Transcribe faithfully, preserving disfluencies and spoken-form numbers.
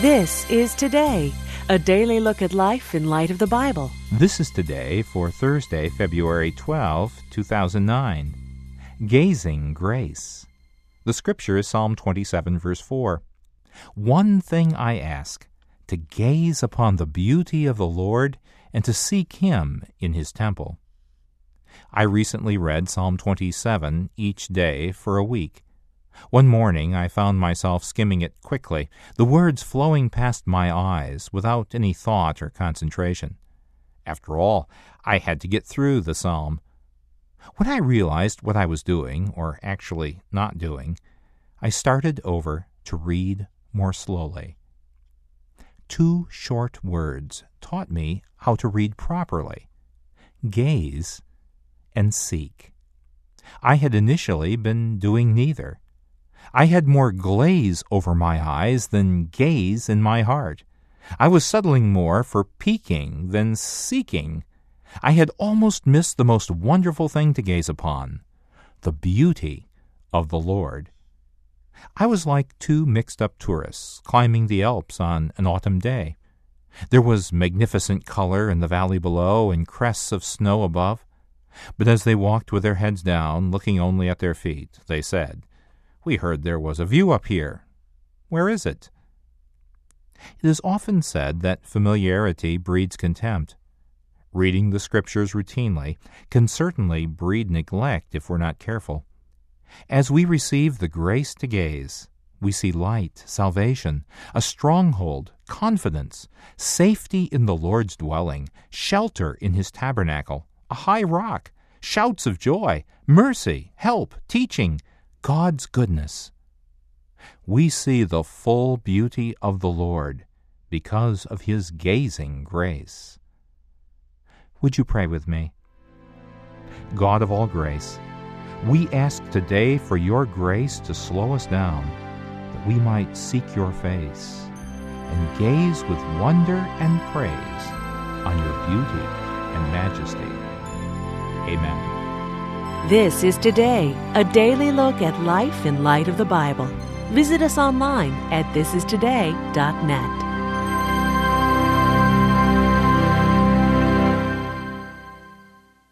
This is Today, a daily look at life in light of the Bible. This is Today for Thursday, February twelfth, two thousand nine. Gazing Grace. The scripture is Psalm twenty-seven, verse four. One thing I ask, to gaze upon the beauty of the Lord and to seek Him in His temple. I recently read Psalm twenty-seven each day for a week. One morning I found myself skimming it quickly, the words flowing past my eyes without any thought or concentration. After all, I had to get through the psalm. When I realized what I was doing, or actually not doing, I started over to read more slowly. Two short words taught me how to read properly: gaze and seek. I had initially been doing neither. I had more glaze over my eyes than gaze in my heart. I was settling more for peeking than seeking. I had almost missed the most wonderful thing to gaze upon, the beauty of the Lord. I was like two mixed-up tourists climbing the Alps on an autumn day. There was magnificent color in the valley below and crests of snow above. But as they walked with their heads down, looking only at their feet, they said, "We heard there was a view up here. Where is it?" It is often said that familiarity breeds contempt. Reading the Scriptures routinely can certainly breed neglect if we're not careful. As we receive the grace to gaze, we see light, salvation, a stronghold, confidence, safety in the Lord's dwelling, shelter in His tabernacle, a high rock, shouts of joy, mercy, help, teaching, God's goodness. We see the full beauty of the Lord because of His gazing grace. Would you pray with me? God of all grace, we ask today for your grace to slow us down, that we might seek your face and gaze with wonder and praise on your beauty and majesty. Amen. This is Today, a daily look at life in light of the Bible. Visit us online at this is today dot net.